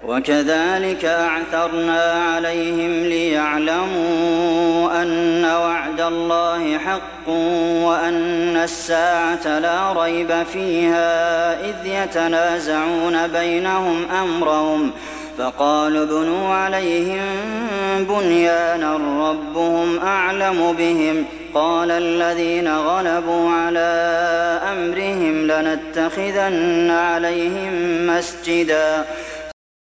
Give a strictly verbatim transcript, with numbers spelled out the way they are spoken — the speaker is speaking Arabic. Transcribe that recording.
وكذلك أعثرنا عليهم ليعلموا أن وعد الله حق وأن الساعة لا ريب فيها إذ يتنازعون بينهم أمرهم فقالوا ابنوا عليهم بنيانا ربهم أعلم بهم قال الذين غلبوا على أمرهم لنتخذن عليهم مسجدا